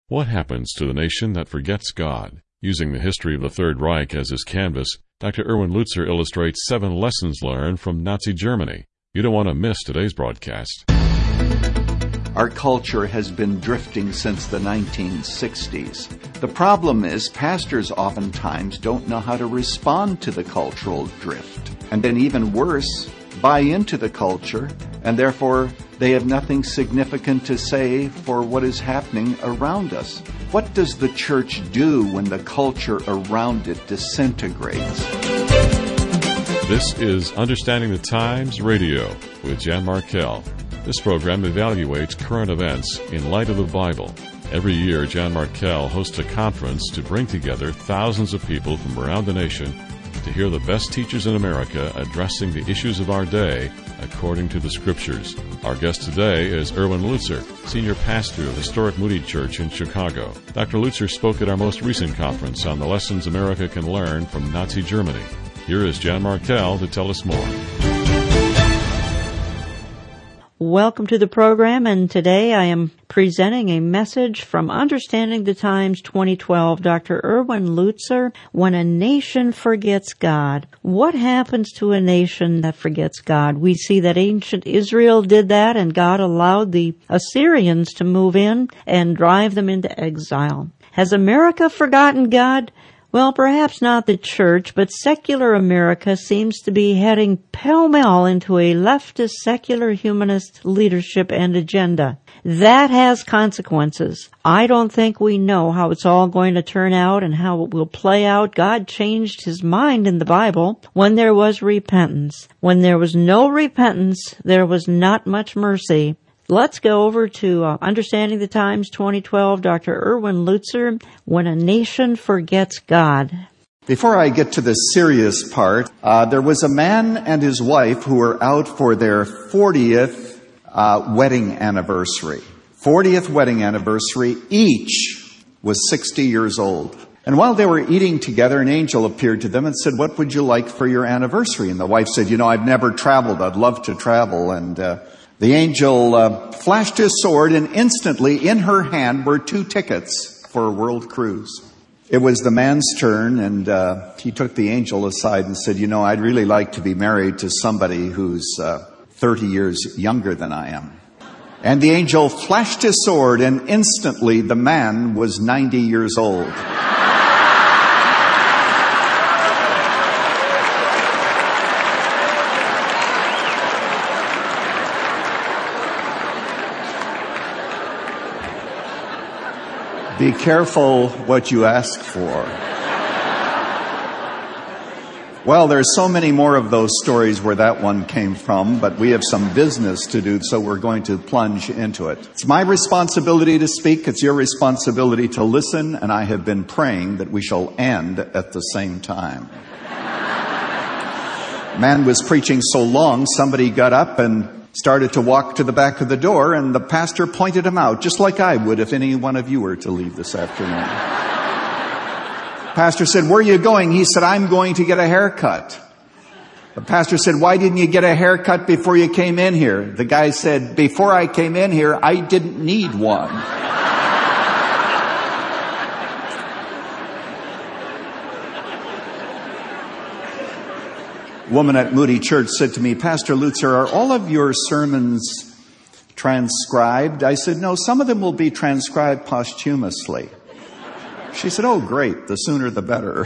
What happens to the nation that forgets God? Using the history of the Third Reich as his canvas, Dr. Erwin Lutzer illustrates 7 lessons learned from Nazi Germany. You don't want to miss today's broadcast. Our culture has been drifting since the 1960s. The problem is pastors oftentimes don't know how to respond to the cultural drift. And then even worse, buy into the culture, and therefore they have nothing significant to say for what is happening around us. What does the church do when the culture around it disintegrates? This is Understanding the Times Radio with Jan Markell. This program evaluates current events in light of the Bible. Every year, Jan Markell hosts a conference to bring together thousands of people from around the nation to hear the best teachers in America addressing the issues of our day according to the Scriptures. Our guest today is Erwin Lutzer, Senior Pastor of Historic Moody Church in Chicago. Dr. Lutzer spoke at our most recent conference on the lessons America can learn from Nazi Germany. Here is Jan Markell to tell us more. Welcome to the program, and today I am presenting a message from Understanding the Times 2012, Dr. Erwin Lutzer, When a Nation Forgets God. What happens to a nation that forgets God? We see that ancient Israel did that, and God allowed the Assyrians to move in and drive them into exile. Has America forgotten God? Well, perhaps not the church, but secular America seems to be heading pell-mell into a leftist, secular, humanist leadership and agenda. That has consequences. I don't think we know how it's all going to turn out and how it will play out. God changed his mind in the Bible when there was repentance. When there was no repentance, there was not much mercy. Let's go over to Understanding the Times 2012, Dr. Erwin Lutzer, When a Nation Forgets God. Before I get to the serious part, there was a man and his wife who were out for their 40th wedding anniversary. 40th wedding anniversary. Each was 60 years old. And while they were eating together, an angel appeared to them and said, "What would you like for your anniversary?" And the wife said, "I've never traveled. I'd love to travel." And the angel flashed his sword, and instantly in her hand were 2 tickets for a world cruise. It was the man's turn, and he took the angel aside and said, "I'd really like to be married to somebody who's 30 years younger than I am." And the angel flashed his sword, and instantly the man was 90 years old. Be careful what you ask for. Well, there's so many more of those stories where that one came from, but we have some business to do, so we're going to plunge into it. It's my responsibility to speak. It's your responsibility to listen, and I have been praying that we shall end at the same time. Man was preaching so long, somebody got up and started to walk to the back of the door, and the pastor pointed him out, just like I would if any one of you were to leave this afternoon. Pastor said, "Where are you going?" He said, "I'm going to get a haircut." The pastor said, "Why didn't you get a haircut before you came in here?" The guy said, "Before I came in here, I didn't need one." Woman at Moody Church said to me, "Pastor Lutzer, are all of your sermons transcribed?" I said, "No, some of them will be transcribed posthumously." She said, "Oh, great, the sooner the better."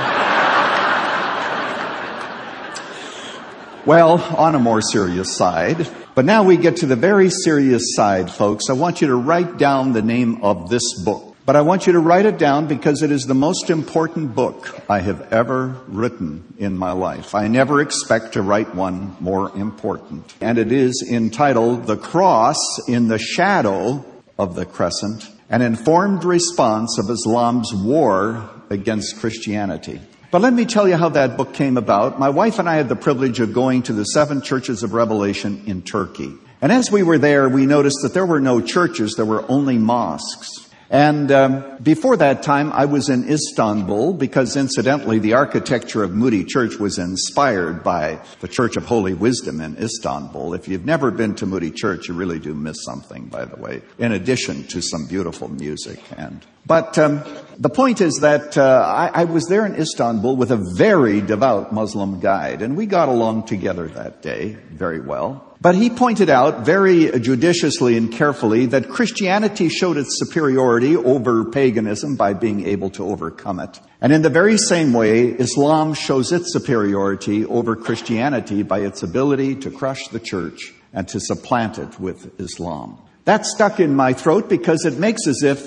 Well, on a more serious side. But now we get to the very serious side, folks. I want you to write down the name of this book. But I want you to write it down because it is the most important book I have ever written in my life. I never expect to write one more important. And it is entitled The Cross in the Shadow of the Crescent, an informed response of Islam's war against Christianity. But let me tell you how that book came about. My wife and I had the privilege of going to the 7 churches of Revelation in Turkey. And as we were there, we noticed that there were no churches, there were only mosques. And before that time, I was in Istanbul because, incidentally, the architecture of Moody Church was inspired by the Church of Holy Wisdom in Istanbul. If you've never been to Moody Church, you really do miss something, by the way, in addition to some beautiful music. But the point is that I was there in Istanbul with a very devout Muslim guide, and we got along together that day very well. But he pointed out very judiciously and carefully that Christianity showed its superiority over paganism by being able to overcome it. And in the very same way, Islam shows its superiority over Christianity by its ability to crush the church and to supplant it with Islam. That stuck in my throat because it makes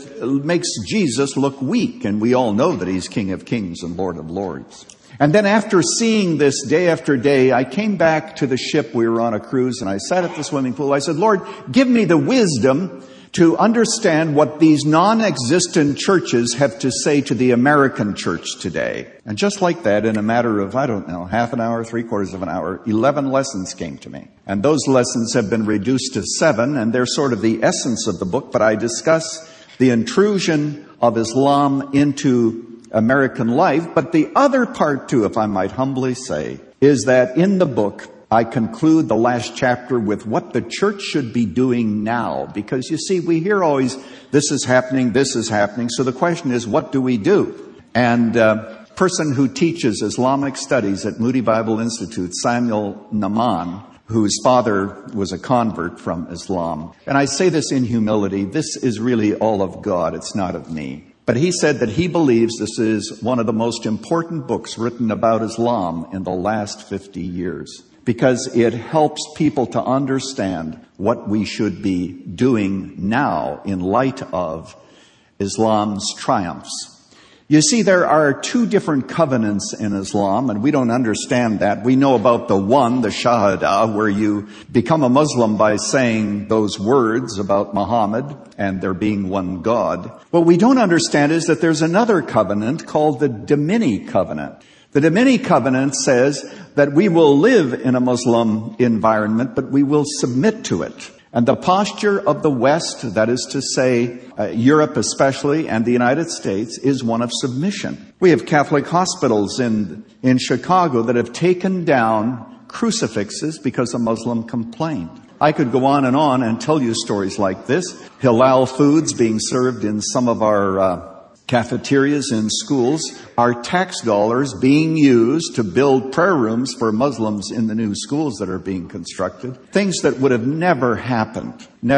Jesus look weak, and we all know that he's King of Kings and Lord of Lords. And then after seeing this day after day, I came back to the ship. We were on a cruise, and I sat at the swimming pool. I said, Lord, give me the wisdom to understand what these non-existent churches have to say to the American church today. And just like that, in a matter of, half an hour, 3/4 of an hour, 11 lessons came to me. And those lessons have been reduced to 7, and they're sort of the essence of the book, but I discuss the intrusion of Islam into American life. But the other part too, if I might humbly say, is that in the book, I conclude the last chapter with what the church should be doing now. Because you see, we hear always, this is happening. So the question is, what do we do? And a person who teaches Islamic studies at Moody Bible Institute, Samuel Naman, whose father was a convert from Islam. And I say this in humility. This is really all of God. It's not of me. But he said that he believes this is one of the most important books written about Islam in the last 50 years. Because it helps people to understand what we should be doing now in light of Islam's triumphs. You see, there are 2 different covenants in Islam, and we don't understand that. We know about the one, the Shahada, where you become a Muslim by saying those words about Muhammad and there being one God. What we don't understand is that there's another covenant called the Damini covenant. The Damini covenant says that we will live in a Muslim environment, but we will submit to it. And the posture of the West, that is to say, Europe especially, and the United States, is one of submission. We have Catholic hospitals in Chicago that have taken down crucifixes because a Muslim complained. I could go on and tell you stories like this. Halal foods being served in some of our cafeterias in schools, our tax dollars being used to build prayer rooms for Muslims in the new schools that are being constructed. Things that would have never happened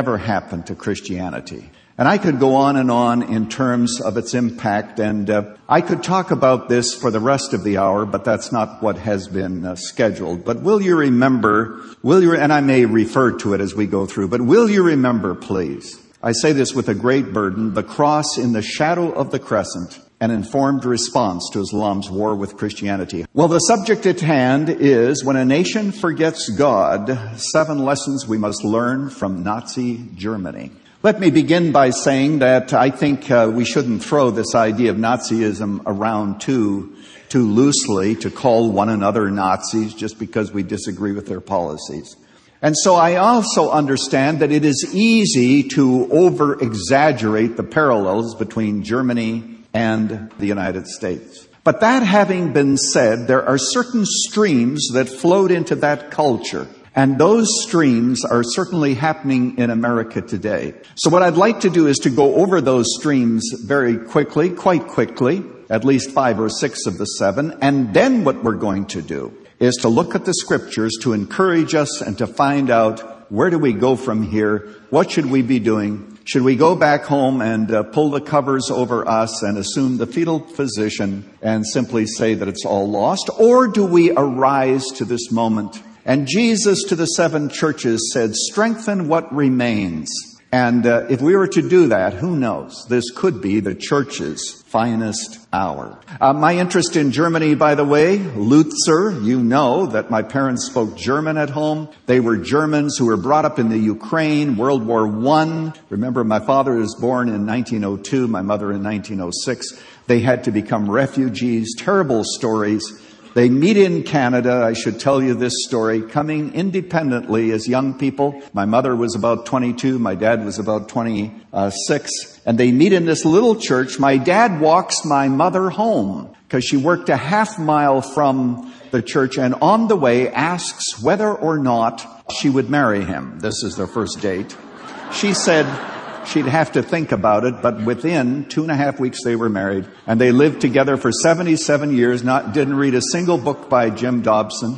to Christianity. And I could go on in terms of its impact, and I could talk about this for the rest of the hour, but that's not what has been scheduled. But will you remember, and I may refer to it as we go through, but will you remember, please, I say this with a great burden, the cross in the shadow of the crescent, an informed response to Islam's war with Christianity. Well, the subject at hand is when a nation forgets God, 7 lessons we must learn from Nazi Germany. Let me begin by saying that I think we shouldn't throw this idea of Nazism around too loosely to call one another Nazis just because we disagree with their policies. And so I also understand that it is easy to over-exaggerate the parallels between Germany and the United States. But that having been said, there are certain streams that flowed into that culture. And those streams are certainly happening in America today. So what I'd like to do is to go over those streams very quickly, quite quickly, at least 5 or 6 of the 7. And then what we're going to do is to look at the scriptures to encourage us and to find out where do we go from here? What should we be doing? Should we go back home and pull the covers over us and assume the fetal position and simply say that it's all lost? Or do we arise to this moment? And Jesus to the 7 churches said, strengthen what remains. And if we were to do that, who knows? This could be the church's finest hour. My interest in Germany, by the way, Lutzer, you know that my parents spoke German at home. They were Germans who were brought up in the Ukraine, World War I. Remember, my father was born in 1902, my mother in 1906. They had to become refugees, terrible stories. They meet in Canada. I should tell you this story. Coming independently as young people. My mother was about 22. My dad was about 26. And they meet in this little church. My dad walks my mother home because she worked a half mile from the church, and on the way asks whether or not she would marry him. This is their first date. She said she'd have to think about it, but within 2.5 weeks they were married, and they lived together for 77 years, didn't read a single book by Jim Dobson,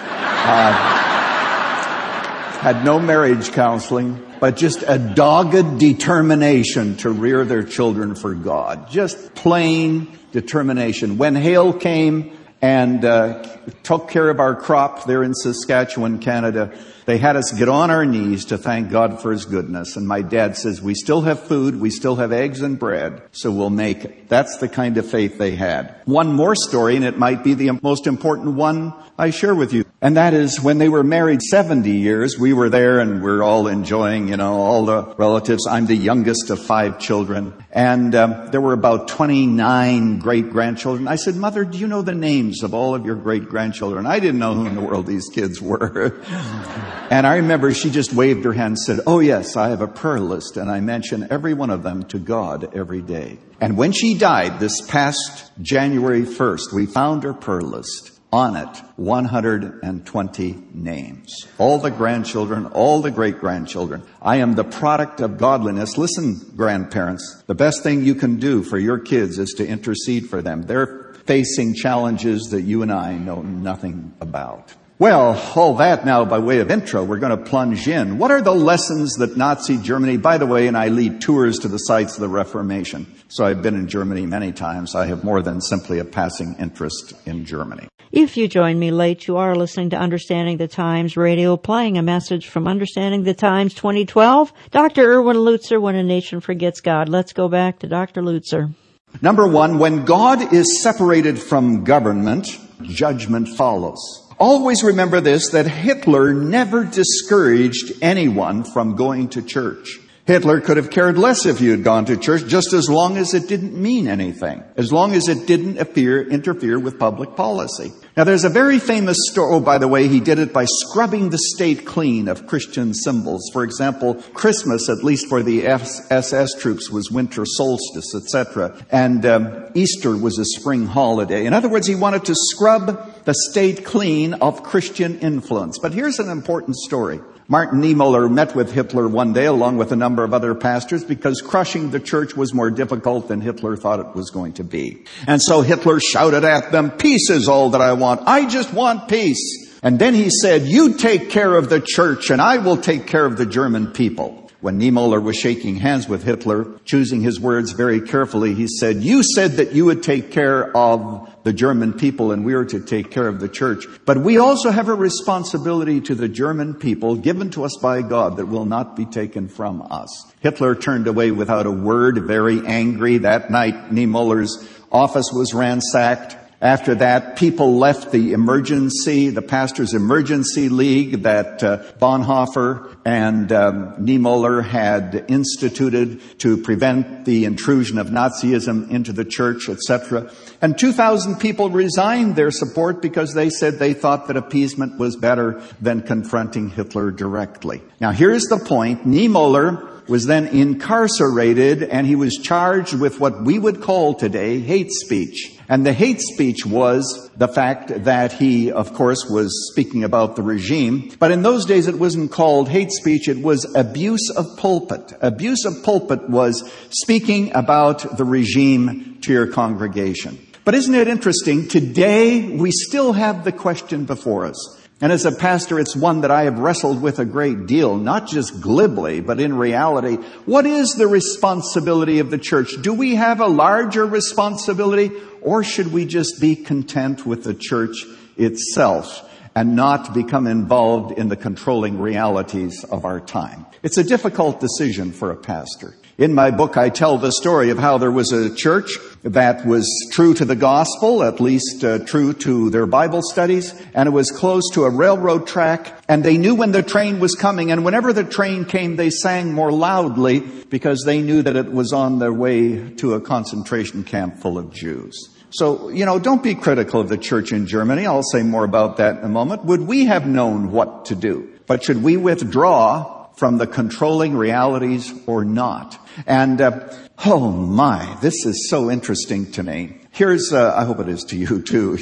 had no marriage counseling, but just a dogged determination to rear their children for God. Just plain determination. When hail came and took care of our crop there in Saskatchewan, Canada, they had us get on our knees to thank God for His goodness. And my dad says, we still have food, we still have eggs and bread, so we'll make it. That's the kind of faith they had. One more story, and it might be the most important one I share with you. And that is when they were married 70 years, we were there and we're all enjoying, all the relatives. I'm the youngest of 5 children. And there were about 29 great-grandchildren. I said, Mother, do you know the names of all of your great-grandchildren? I didn't know who in the world these kids were. And I remember she just waved her hand and said, oh yes, I have a prayer list, and I mention every one of them to God every day. And when she died this past January 1st, we found her prayer list. On it, 120 names. All the grandchildren, all the great-grandchildren. I am the product of godliness. Listen, grandparents, the best thing you can do for your kids is to intercede for them. They're facing challenges that you and I know nothing about. Well, all that now by way of intro, we're going to plunge in. What are the lessons that Nazi Germany, by the way, and I lead tours to the sites of the Reformation. So I've been in Germany many times. I have more than simply a passing interest in Germany. If you join me late, you are listening to Understanding the Times Radio, playing a message from Understanding the Times 2012. Dr. Erwin Lutzer, When a Nation Forgets God. Let's go back to Dr. Lutzer. Number 1, when God is separated from government, judgment follows. Always remember this, that Hitler never discouraged anyone from going to church. Hitler could have cared less if you had gone to church, just as long as it didn't mean anything, as long as it didn't interfere with public policy. Now, there's a very famous story. Oh, by the way, he did it by scrubbing the state clean of Christian symbols. For example, Christmas, at least for the SS troops, was winter solstice, etc. And Easter was a spring holiday. In other words, he wanted to scrub the state clean of Christian influence. But here's an important story. Martin Niemöller met with Hitler one day along with a number of other pastors because crushing the church was more difficult than Hitler thought it was going to be. And so Hitler shouted at them, "Peace is all that I want. I just want peace." And then he said, "You take care of the church and I will take care of the German people." When Niemöller was shaking hands with Hitler, choosing his words very carefully, he said, "You said that you would take care of the German people and we are to take care of the church. But we also have a responsibility to the German people given to us by God that will not be taken from us." Hitler turned away without a word, very angry. That night, Niemöller's office was ransacked. After that, people left the pastor's emergency league that Bonhoeffer and Niemöller had instituted to prevent the intrusion of Nazism into the church, etc. And 2,000 people resigned their support because they said they thought that appeasement was better than confronting Hitler directly. Now, here's the point. Niemöller was then incarcerated, and he was charged with what we would call today hate speech. And the hate speech was the fact that he, of course, was speaking about the regime. But in those days, it wasn't called hate speech. It was abuse of pulpit. Abuse of pulpit was speaking about the regime to your congregation. But isn't it interesting? Today, we still have the question before us. And as a pastor, it's one that I have wrestled with a great deal, not just glibly, but in reality. What is the responsibility of the church? Do we have a larger responsibility, or should we just be content with the church itself and not become involved in the controlling realities of our time? It's a difficult decision for a pastor. In my book, I tell the story of how there was a church that was true to the gospel, at least true to their Bible studies, and it was close to a railroad track, and they knew when the train was coming, and whenever the train came, they sang more loudly because they knew that it was on their way to a concentration camp full of Jews. So, don't be critical of the church in Germany. I'll say more about that in a moment. Would we have known what to do? But should we withdraw from the controlling realities or not? And, oh my, this is so interesting to me. Here's, I hope it is to you too,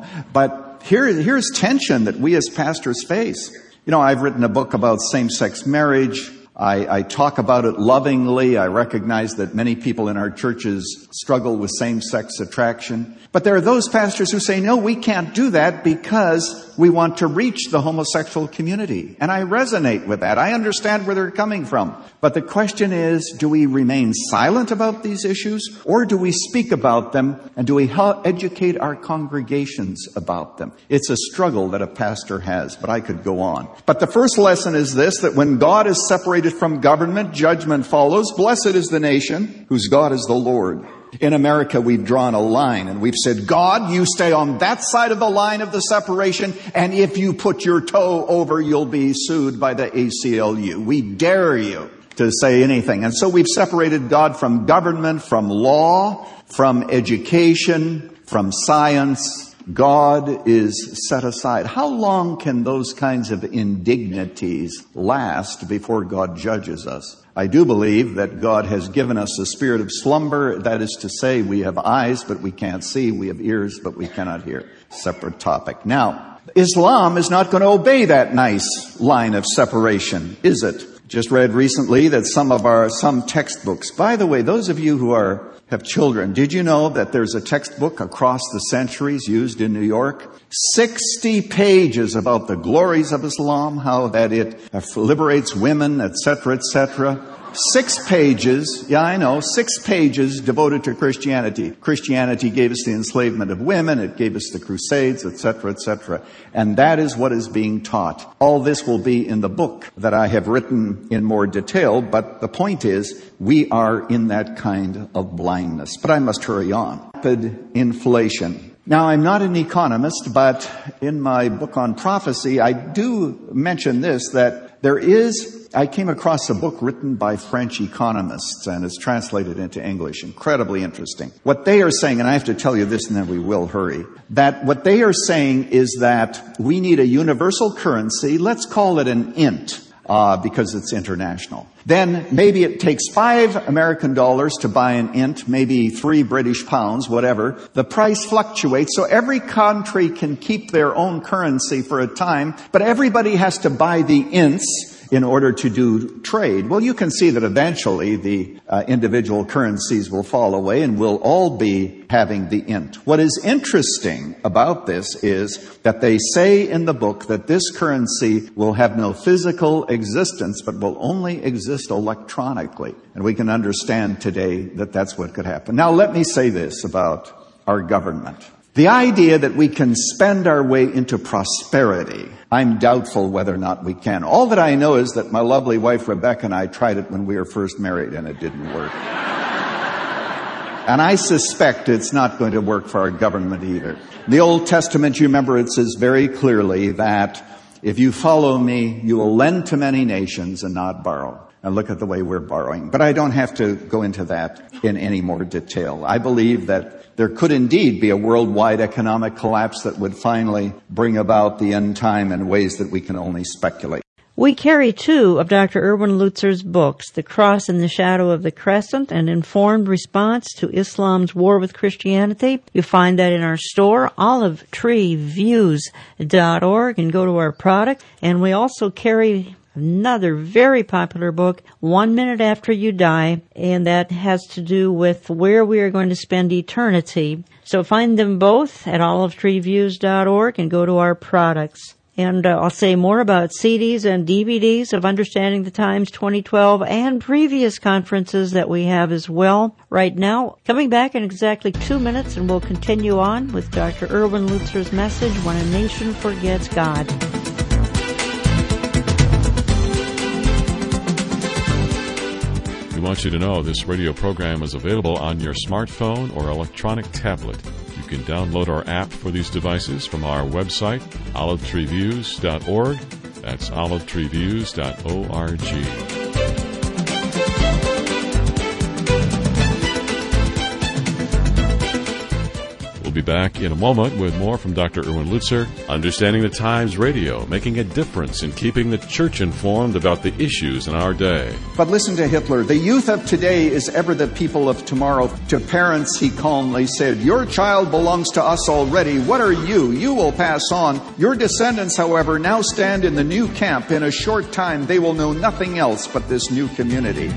but here's tension that we as pastors face. I've written a book about same-sex marriage. I talk about it lovingly. I recognize that many people in our churches struggle with same-sex attraction. But there are those pastors who say, no, we can't do that because we want to reach the homosexual community. And I resonate with that. I understand where they're coming from. But the question is, do we remain silent about these issues, or do we speak about them, and do we educate our congregations about them? It's a struggle that a pastor has, but I could go on. But the first lesson is this, that when God is separated from government, judgment follows. Blessed is the nation whose God is the Lord. In America, we've drawn a line and we've said, God, you stay on that side of the line of the separation, and if you put your toe over, you'll be sued by the ACLU. We dare you to say anything. And so we've separated God from government, from law, from education, from science. God is set aside. How long can those kinds of indignities last before God judges us? I do believe that God has given us a spirit of slumber. That is to say, we have eyes, but we can't see. We have ears, but we cannot hear. Separate topic. Now, Islam is not going to obey that nice line of separation, is it? Just read recently that some textbooks, by the way, those of you who have children, did you know that there's a textbook across the centuries used in New York? 60 pages about the glories of Islam, how that it liberates women, etc., etc. 6 pages, 6 pages devoted to Christianity. Christianity gave us the enslavement of women, it gave us the Crusades, etc., etc. And that is what is being taught. All this will be in the book that I have written in more detail, but the point is, we are in that kind of blindness. But I must hurry on. Rapid inflation. Now, I'm not an economist, but in my book on prophecy, I do mention this, that I came across a book written by French economists, and it's translated into English. Incredibly interesting. What they are saying, and I have to tell you this and then we will hurry, that what they are saying is that we need a universal currency. Let's call it an INT. Because it's international. Then maybe it takes $5 American to buy an INT, maybe 3 British pounds, whatever. The price fluctuates, so every country can keep their own currency for a time, but everybody has to buy the INTs in order to do trade. Well, you can see that eventually the individual currencies will fall away and we'll all be having the INT. What is interesting about this is that they say in the book that this currency will have no physical existence, but will only exist electronically. And we can understand today that that's what could happen. Now, let me say this about our government. The idea that we can spend our way into prosperity, I'm doubtful whether or not we can. All that I know is that my lovely wife Rebecca and I tried it when we were first married and it didn't work. And I suspect it's not going to work for our government either. The Old Testament, you remember, it says very clearly that if you follow me, you will lend to many nations and not borrow. And look at the way we're borrowing. But I don't have to go into that in any more detail. I believe that there could indeed be a worldwide economic collapse that would finally bring about the end time in ways that we can only speculate. We carry 2 of Dr. Erwin Lutzer's books, The Cross in the Shadow of the Crescent, An Informed Response to Islam's War with Christianity. You find that in our store, olivetreeviews.org, and go to our product. And we also carry another very popular book, 1 Minute After You Die, and that has to do with where we are going to spend eternity. So find them both at olivetreeviews.org and go to our products. And I'll say more about CDs and DVDs of Understanding the Times 2012 and previous conferences that we have as well. Right now, coming back in exactly 2 minutes, and we'll continue on with Dr. Erwin Lutzer's message, When a Nation Forgets God. We want you to know this radio program is available on your smartphone or electronic tablet. You can download our app for these devices from our website, olivetreeviews.org. That's olivetreeviews.org. We'll be back in a moment with more from Dr. Erwin Lutzer, Understanding the Times Radio, making a difference in keeping the church informed about the issues in our day. But listen to Hitler. The youth of today is ever the people of tomorrow. To parents, he calmly said, "Your child belongs to us already. What are you? You will pass on. Your descendants, however, now stand in the new camp. In a short time, they will know nothing else but this new community."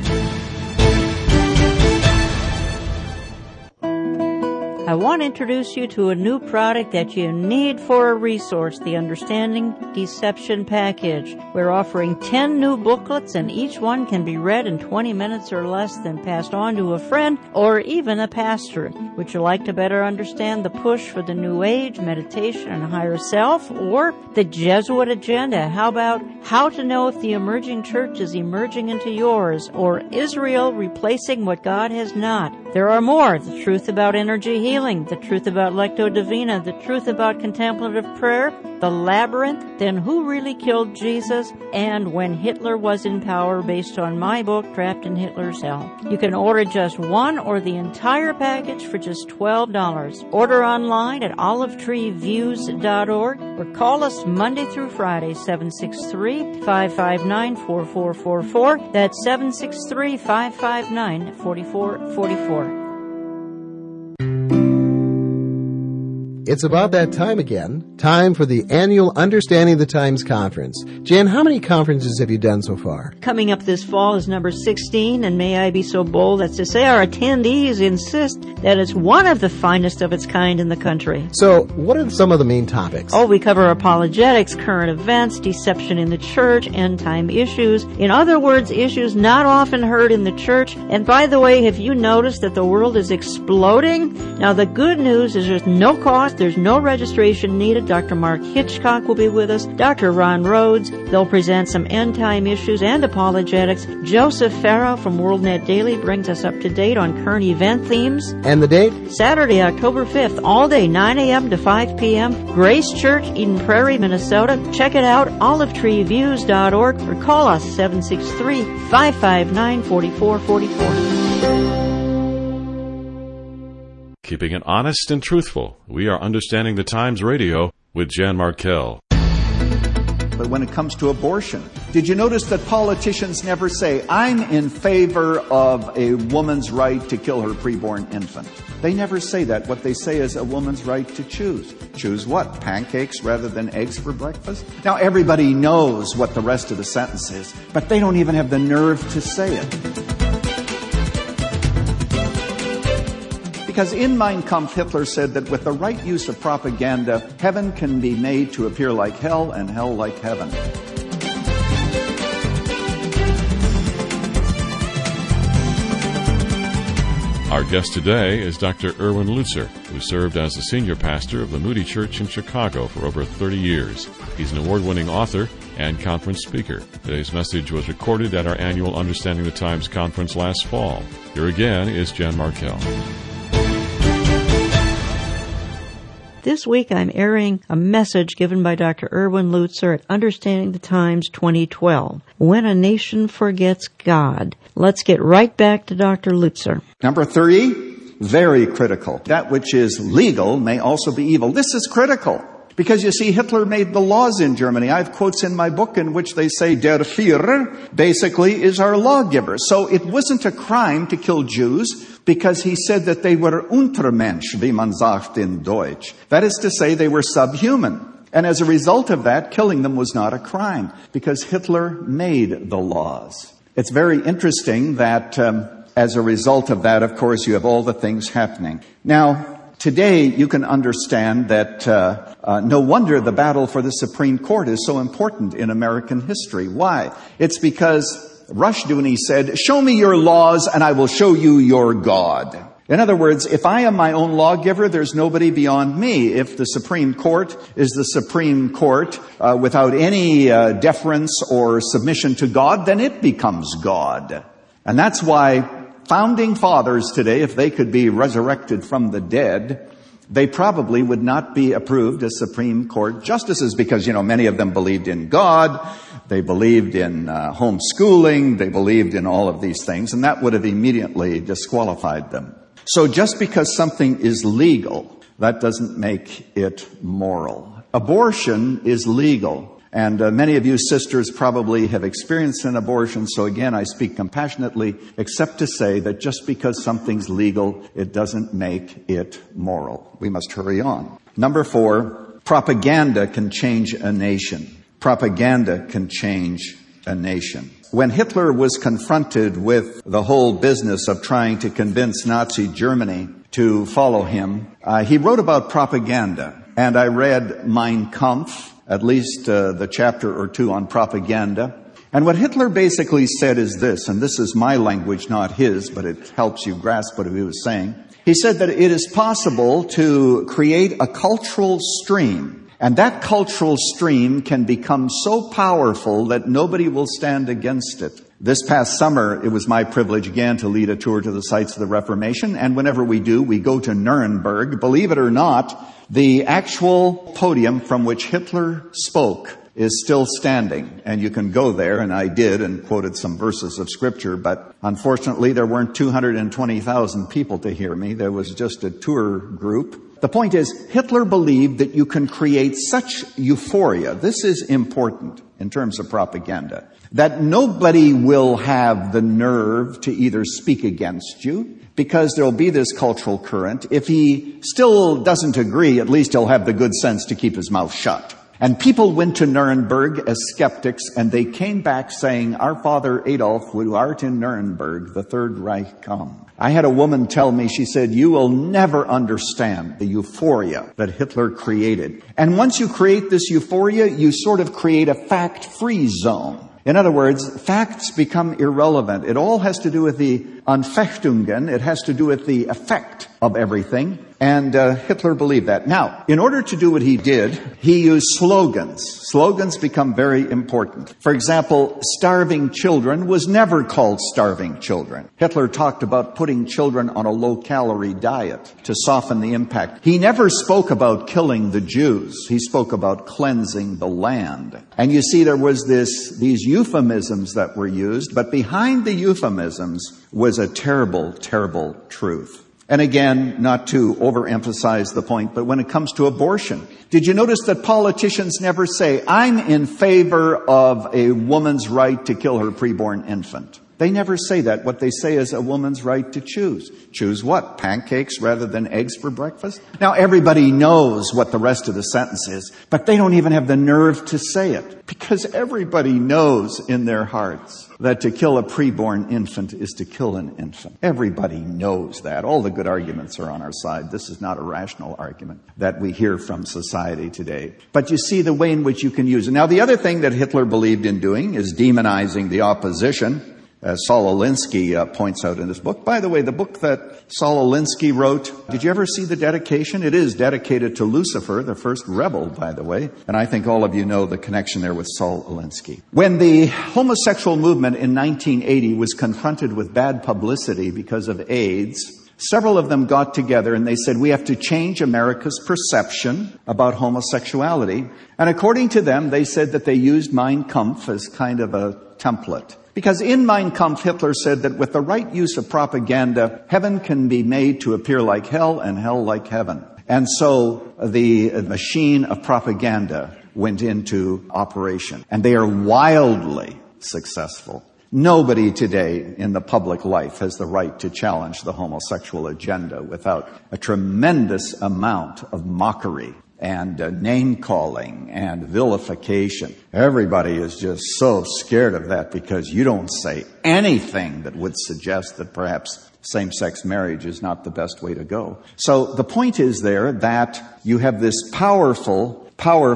I want to introduce you to a new product that you need for a resource, the Understanding Deception Package. We're offering 10 new booklets, and each one can be read in 20 minutes or less, then passed on to a friend or even a pastor. Would you like to better understand the push for the New Age, meditation, and higher self, or the Jesuit agenda? How about how to know if the emerging church is emerging into yours, or Israel replacing what God has not? There are more. The truth about energy healing, the truth about Lectio Divina, the truth about contemplative prayer, the labyrinth, then who really killed Jesus, and when Hitler was in power, based on my book, Trapped in Hitler's Hell. You can order just one or the entire package for just $12. Order online at olivetreeviews.org or call us Monday through Friday, 763-559-4444. That's 763-559-4444. It's about that time again. Time for the annual Understanding the Times Conference. Jan, how many conferences have you done so far? Coming up this fall is number 16, and may I be so bold as to say our attendees insist that it's one of the finest of its kind in the country. So, what are some of the main topics? Oh, we cover apologetics, current events, deception in the church, end-time issues. In other words, issues not often heard in the church. And by the way, have you noticed that the world is exploding? Now, the good news is there's no cost. There's no registration needed. Dr. Mark Hitchcock will be with us. Dr. Ron Rhodes. They'll present some end-time issues and apologetics. Joseph Farrow from WorldNet Daily brings us up to date on current event themes. And the date? Saturday, October 5th, all day, 9 a.m. to 5 p.m. Grace Church, Eden Prairie, Minnesota. Check it out, olivetreeviews.org, or call us 763-559-4444. Keeping it honest and truthful, we are Understanding the Times Radio with Jan Markell. But when it comes to abortion, did you notice that politicians never say, "I'm in favor of a woman's right to kill her preborn infant"? They never say that. What they say is a woman's right to choose. Choose what? Pancakes rather than eggs for breakfast? Now, everybody knows what the rest of the sentence is, but they don't even have the nerve to say it. Because in Mein Kampf, Hitler said that with the right use of propaganda, heaven can be made to appear like hell and hell like heaven. Our guest today is Dr. Erwin Lutzer, who served as the senior pastor of the Moody Church in Chicago for over 30 years. He's an award-winning author and conference speaker. Today's message was recorded at our annual Understanding the Times conference last fall. Here again is Jan Markell. This week I'm airing a message given by Dr. Erwin Lutzer at Understanding the Times 2012, When a Nation Forgets God. Let's get right back to Dr. Lutzer. Number 3, very critical. That which is legal may also be evil. This is critical. Because you see, Hitler made the laws in Germany. I have quotes in my book in which they say, Der Führer basically is our lawgiver. So it wasn't a crime to kill Jews because he said that they were Untermensch, wie man sagt in Deutsch. That is to say, they were subhuman. And as a result of that, killing them was not a crime because Hitler made the laws. It's very interesting that as a result of that, of course, you have all the things happening. Now, today, you can understand that no wonder the battle for the Supreme Court is so important in American history. Why? It's because Rushdoony said, "Show me your laws and I will show you your God." In other words, if I am my own lawgiver, there's nobody beyond me. If the Supreme Court is the Supreme Court without any deference or submission to God, then it becomes God. And that's why founding fathers today, if they could be resurrected from the dead, they probably would not be approved as Supreme Court justices because, many of them believed in God, they believed in homeschooling, they believed in all of these things, and that would have immediately disqualified them. So just because something is legal That doesn't make it moral. Abortion is legal. And many of you sisters probably have experienced an abortion. So again, I speak compassionately, except to say that just because something's legal, it doesn't make it moral. We must hurry on. Number 4, propaganda can change a nation. Propaganda can change a nation. When Hitler was confronted with the whole business of trying to convince Nazi Germany to follow him, he wrote about propaganda. And I read Mein Kampf, at least the chapter or 2 on propaganda. And what Hitler basically said is this, and this is my language, not his, but it helps you grasp what he was saying. He said that it is possible to create a cultural stream, and that cultural stream can become so powerful that nobody will stand against it. This past summer, it was my privilege again to lead a tour to the sites of the Reformation, and whenever we do, we go to Nuremberg. Believe it or not, the actual podium from which Hitler spoke is still standing, and you can go there, and I did, and quoted some verses of Scripture, but unfortunately there weren't 220,000 people to hear me. There was just a tour group. The point is, Hitler believed that you can create such euphoria. This is important in terms of propaganda, that nobody will have the nerve to either speak against you, because there'll be this cultural current. If he still doesn't agree, at least he'll have the good sense to keep his mouth shut. And people went to Nuremberg as skeptics, and they came back saying, "Our Father Adolf, who art in Nuremberg, the Third Reich come." I had a woman tell me, she said, "You will never understand the euphoria that Hitler created." And once you create this euphoria, you sort of create a fact-free zone. In other words, facts become irrelevant. It all has to do with the Anfechtungen. It has to do with the effect of everything. And Hitler believed that. Now, in order to do what he did, he used slogans. Slogans become very important. For example, starving children was never called starving children. Hitler talked about putting children on a low-calorie diet to soften the impact. He never spoke about killing the Jews. He spoke about cleansing the land. And you see, there was these euphemisms that were used, but behind the euphemisms was a terrible, terrible truth. And again, not to overemphasize the point, but when it comes to abortion, did you notice that politicians never say, "I'm in favor of a woman's right to kill her preborn infant"? They never say that. What they say is a woman's right to choose. Choose what? Pancakes rather than eggs for breakfast? Now, everybody knows what the rest of the sentence is, but they don't even have the nerve to say it, because everybody knows in their hearts that to kill a preborn infant is to kill an infant. Everybody knows that. All the good arguments are on our side. This is not a rational argument that we hear from society today. But you see the way in which you can use it. Now, the other thing that Hitler believed in doing is demonizing the opposition, as Saul Alinsky points out in his book. By the way, the book that Saul Alinsky wrote, did you ever see the dedication? It is dedicated to Lucifer, the first rebel, by the way. And I think all of you know the connection there with Saul Alinsky. When the homosexual movement in 1980 was confronted with bad publicity because of AIDS, several of them got together and they said, we have to change America's perception about homosexuality. And according to them, they said that they used Mein Kampf as kind of a template. Because in Mein Kampf, Hitler said that with the right use of propaganda, heaven can be made to appear like hell and hell like heaven. And so the machine of propaganda went into operation. And they are wildly successful. Nobody today in the public life has the right to challenge the homosexual agenda without a tremendous amount of mockery and name-calling and vilification. Everybody is just so scared of that because you don't say anything that would suggest that perhaps same-sex marriage is not the best way to go. So the point is there that you have this powerful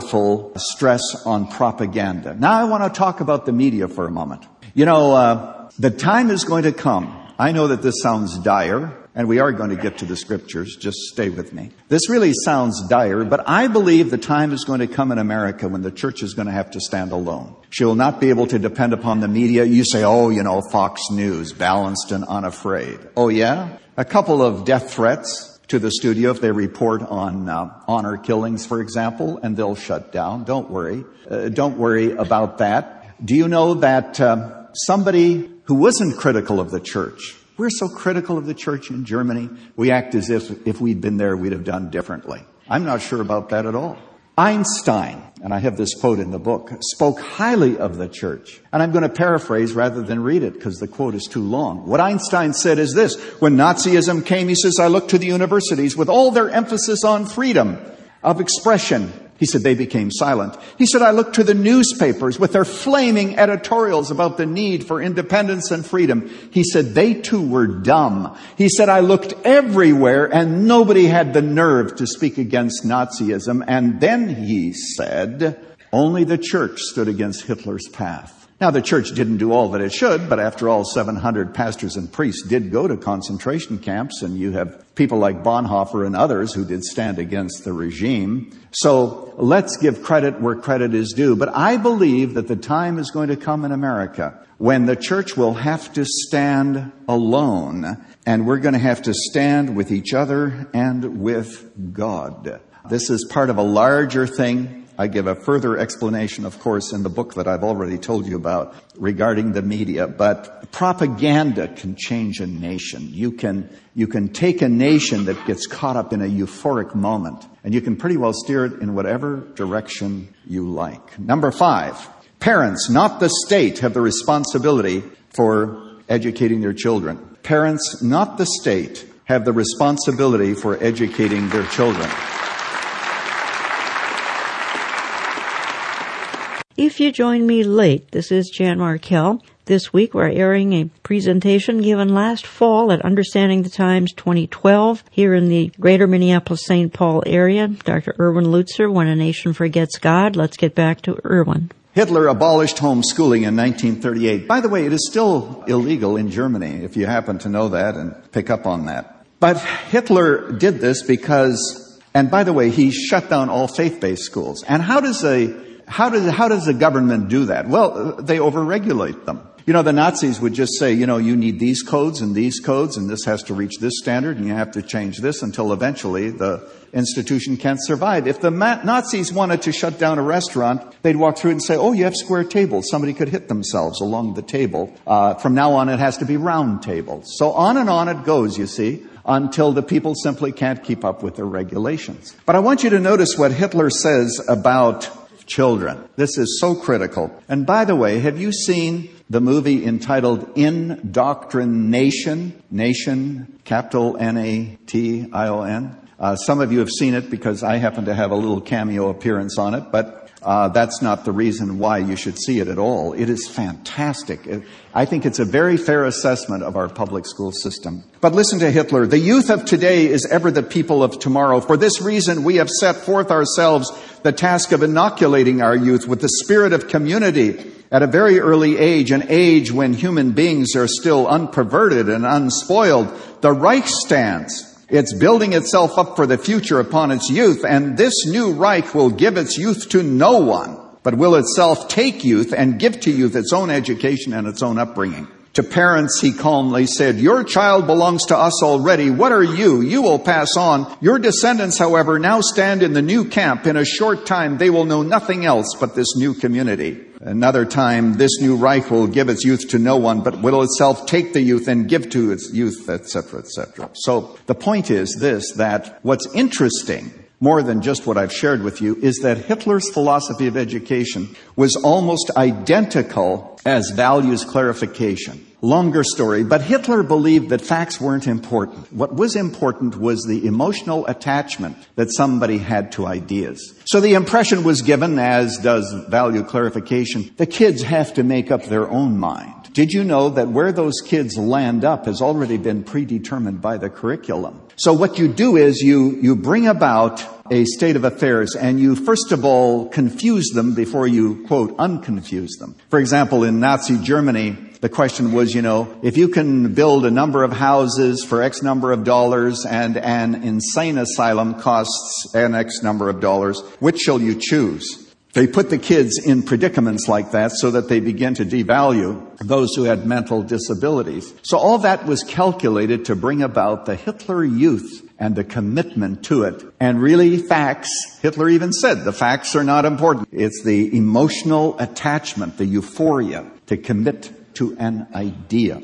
stress on propaganda. Now I want to talk about the media for a moment. You know, the time is going to come. I know that this sounds dire, and we are going to get to the scriptures. Just stay with me. This really sounds dire, but I believe the time is going to come in America when the church is going to have to stand alone. She will not be able to depend upon the media. You say, oh, you know, Fox News, balanced and unafraid. Oh, yeah? A couple of death threats to the studio if they report on honor killings, for example, and they'll shut down. Don't worry. Don't worry about that. Do you know that somebody who wasn't critical of the church, We're so critical of the church in Germany. We act as if we'd been there, we'd have done differently. I'm not sure about that at all. Einstein, and I have this quote in the book, spoke highly of the church. And I'm going to paraphrase rather than read it because the quote is too long. What Einstein said is this: when Nazism came, he says, I looked to the universities with all their emphasis on freedom of expression. He said, they became silent. He said, I looked to the newspapers with their flaming editorials about the need for independence and freedom. He said, they too were dumb. He said, I looked everywhere and nobody had the nerve to speak against Nazism. And then he said, only the church stood against Hitler's path. Now, the church didn't do all that it should, but after all, 700 pastors and priests did go to concentration camps, and you have people like Bonhoeffer and others who did stand against the regime. So let's give credit where credit is due. But I believe that the time is going to come in America when the church will have to stand alone, and we're going to have to stand with each other and with God. This is part of a larger thing. I give a further explanation, of course, in the book that I've already told you about regarding the media. But propaganda can change a nation. You can take a nation that gets caught up in a euphoric moment, and you can pretty well steer it in whatever direction you like. Number 5, parents, not the state, have the responsibility for educating their children. Parents, not the state, have the responsibility for educating their children. If you join me late, this is Jan Markell. This week we're airing a presentation given last fall at Understanding the Times 2012 here in the greater Minneapolis-St. Paul area. Dr. Erwin Lutzer, When a Nation Forgets God. Let's get back to Erwin. Hitler abolished homeschooling in 1938. By the way, it is still illegal in Germany, if you happen to know that and pick up on that. But Hitler did this because, and by the way, he shut down all faith-based schools. And how does the government do that? Well, they overregulate them. You know, the Nazis would just say, you need these codes, and this has to reach this standard, and you have to change this until eventually the institution can't survive. If the Nazis wanted to shut down a restaurant, they'd walk through it and say, oh, you have square tables. Somebody could hit themselves along the table. From now on, it has to be round tables. So on and on it goes, you see, until the people simply can't keep up with their regulations. But I want you to notice what Hitler says about children. This is so critical. And by the way, have you seen the movie entitled Indoctrination? Nation, capital N-A-T-I-O-N. Some of you have seen it because I happen to have a little cameo appearance on it, but that's not the reason why you should see it at all. It is fantastic. I think it's a very fair assessment of our public school system. But listen to Hitler. The youth of today is ever the people of tomorrow. For this reason, we have set forth ourselves the task of inoculating our youth with the spirit of community at a very early age, an age when human beings are still unperverted and unspoiled. The Reich stands. It's building itself up for the future upon its youth, and this new Reich will give its youth to no one, but will itself take youth and give to youth its own education and its own upbringing. To parents, he calmly said, your child belongs to us already. What are you? You will pass on. Your descendants, however, now stand in the new camp. In a short time, they will know nothing else but this new community. Another time, this new Reich will give its youth to no one, but will itself take the youth and give to its youth, etc., etc. So the point is this, that what's interesting, more than just what I've shared with you, is that Hitler's philosophy of education was almost identical as values clarification. Longer story, but Hitler believed that facts weren't important. What was important was the emotional attachment that somebody had to ideas. So the impression was given, as does value clarification, the kids have to make up their own mind. Did you know that where those kids land up has already been predetermined by the curriculum? So what you do is you bring about a state of affairs and you first of all confuse them before you, quote, unconfuse them. For example, in Nazi Germany, the question was, if you can build a number of houses for X number of dollars and an insane asylum costs an X number of dollars, which shall you choose? They put the kids in predicaments like that so that they begin to devalue those who had mental disabilities. So all that was calculated to bring about the Hitler Youth and the commitment to it. And really, facts, Hitler even said, the facts are not important. It's the emotional attachment, the euphoria to commit to an idea.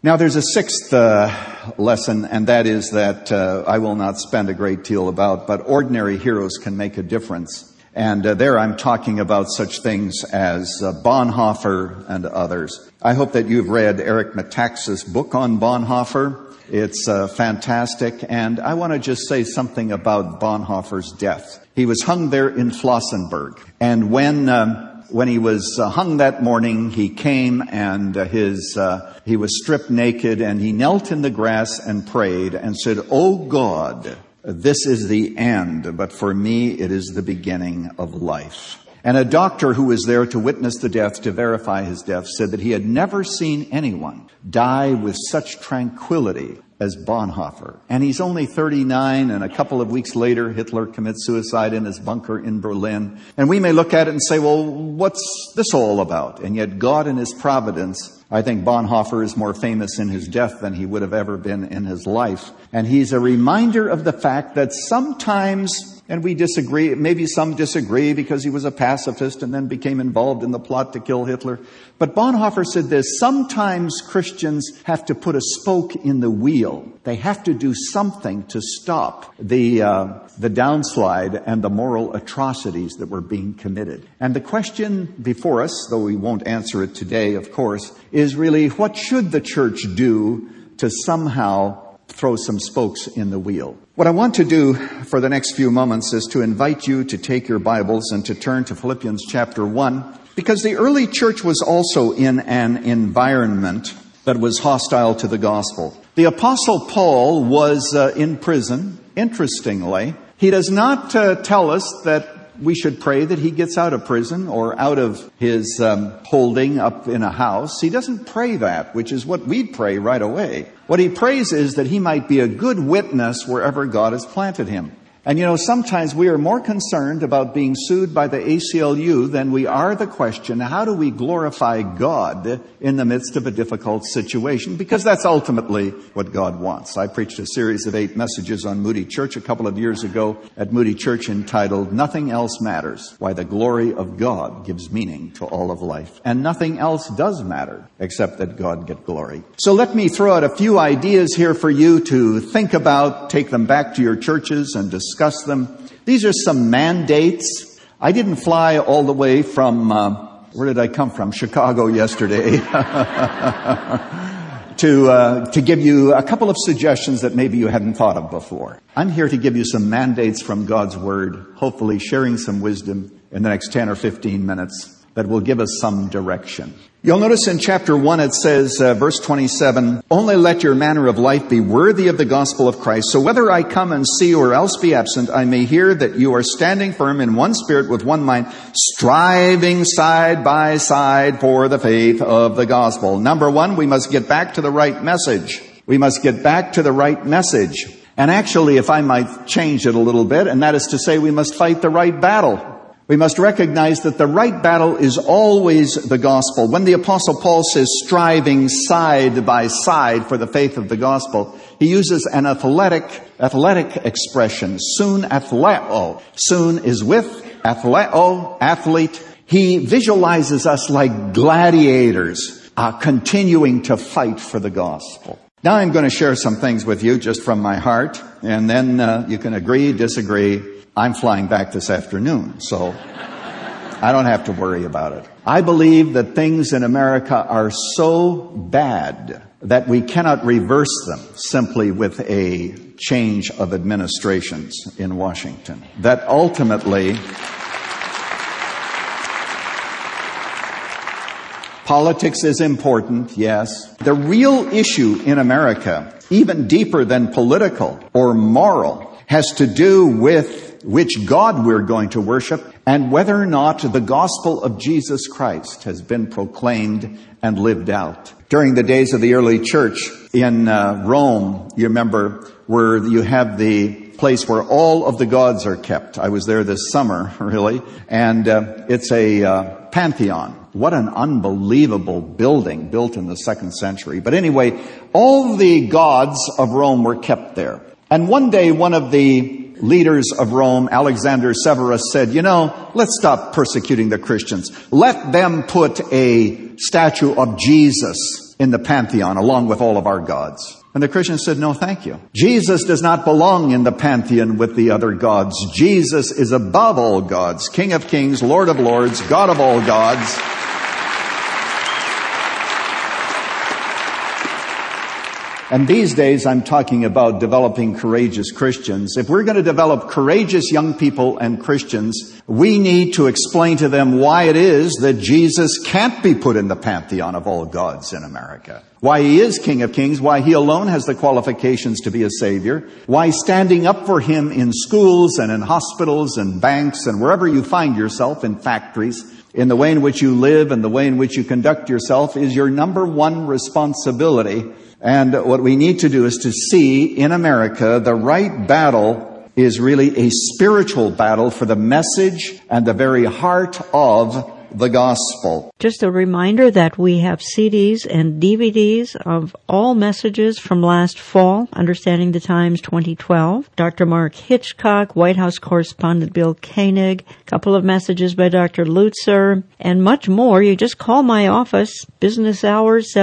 Now, there's a sixth lesson, and that is that I will not spend a great deal about, but ordinary heroes can make a difference. And there I'm talking about such things as Bonhoeffer and others. I hope that you've read Eric Metaxas' book on Bonhoeffer. It's fantastic, and I want to just say something about Bonhoeffer's death. He was hung there in Flossenburg, and when he was hung that morning, he came and he was stripped naked, and he knelt in the grass and prayed and said, "Oh God, this is the end, but for me it is the beginning of life." And a doctor who was there to witness the death, to verify his death, said that he had never seen anyone die with such tranquility as Bonhoeffer. And he's only 39, and a couple of weeks later, Hitler commits suicide in his bunker in Berlin. And we may look at it and say, well, what's this all about? And yet God in his providence, I think Bonhoeffer is more famous in his death than he would have ever been in his life. And he's a reminder of the fact that sometimes, and we disagree, maybe some disagree because he was a pacifist and then became involved in the plot to kill Hitler. But Bonhoeffer said this: sometimes Christians have to put a spoke in the wheel. They have to do something to stop the downslide and the moral atrocities that were being committed. And the question before us, though we won't answer it today, of course, is really, what should the church do to somehow throw some spokes in the wheel? What I want to do for the next few moments is to invite you to take your Bibles and to turn to Philippians chapter 1, because the early church was also in an environment that was hostile to the gospel. The Apostle Paul was in prison. Interestingly, he does not tell us that we should pray that he gets out of prison or out of his holding up in a house. He doesn't pray that, which is what we'd pray right away. What he prays is that he might be a good witness wherever God has planted him. And you know, sometimes we are more concerned about being sued by the ACLU than we are the question, how do we glorify God in the midst of a difficult situation? Because that's ultimately what God wants. I preached a series of 8 messages on Moody Church a couple of years ago at Moody Church entitled, "Nothing Else Matters, Why the Glory of God Gives Meaning to All of Life." And nothing else does matter except that God get glory. So let me throw out a few ideas here for you to think about, take them back to your churches and discuss them. These are some mandates. I didn't fly all the way from, where did I come from? Chicago yesterday. to give you a couple of suggestions that maybe you hadn't thought of before. I'm here to give you some mandates from God's Word, hopefully sharing some wisdom in the next 10 or 15 minutes that will give us some direction. You'll notice in chapter 1 it says, verse 27, "Only let your manner of life be worthy of the gospel of Christ, so whether I come and see you or else be absent, I may hear that you are standing firm in one spirit with one mind, striving side by side for the faith of the gospel." Number one, we must get back to the right message. We must get back to the right message. And actually, if I might change it a little bit, and that is to say, we must fight the right battle. We must recognize that the right battle is always the gospel. When the Apostle Paul says striving side by side for the faith of the gospel, he uses an athletic expression, soon athleo. Soon is with, athleo, athlete. He visualizes us like gladiators, continuing to fight for the gospel. Now I'm going to share some things with you just from my heart, and then you can agree, disagree. I'm flying back this afternoon, so I don't have to worry about it. I believe that things in America are so bad that we cannot reverse them simply with a change of administrations in Washington. That ultimately, politics is important, yes. The real issue in America, even deeper than political or moral, has to do with which God we're going to worship and whether or not the gospel of Jesus Christ has been proclaimed and lived out. During the days of the early church in Rome, you remember, where you have the place where all of the gods are kept. I was there this summer, really, and it's a pantheon. What an unbelievable building built in the 2nd century. But anyway, all the gods of Rome were kept there. And one day, one of the leaders of Rome, Alexander Severus, said, let's stop persecuting the Christians. Let them put a statue of Jesus in the pantheon along with all of our gods. And the Christians said, no, thank you. Jesus does not belong in the pantheon with the other gods. Jesus is above all gods, King of kings, Lord of lords, God of all gods. And these days, I'm talking about developing courageous Christians. If we're going to develop courageous young people and Christians, we need to explain to them why it is that Jesus can't be put in the pantheon of all gods in America. Why he is King of Kings, why he alone has the qualifications to be a Savior, why standing up for him in schools and in hospitals and banks and wherever you find yourself, in factories, in the way in which you live and the way in which you conduct yourself is your number one responsibility. And what we need to do is to see in America the right battle is really a spiritual battle for the message and the very heart of the gospel. Just a reminder that we have CDs and DVDs of all messages from last fall, Understanding the Times 2012, Dr. Mark Hitchcock, White House correspondent Bill Koenig, a couple of messages by Dr. Lutzer, and much more. You just call my office, business hours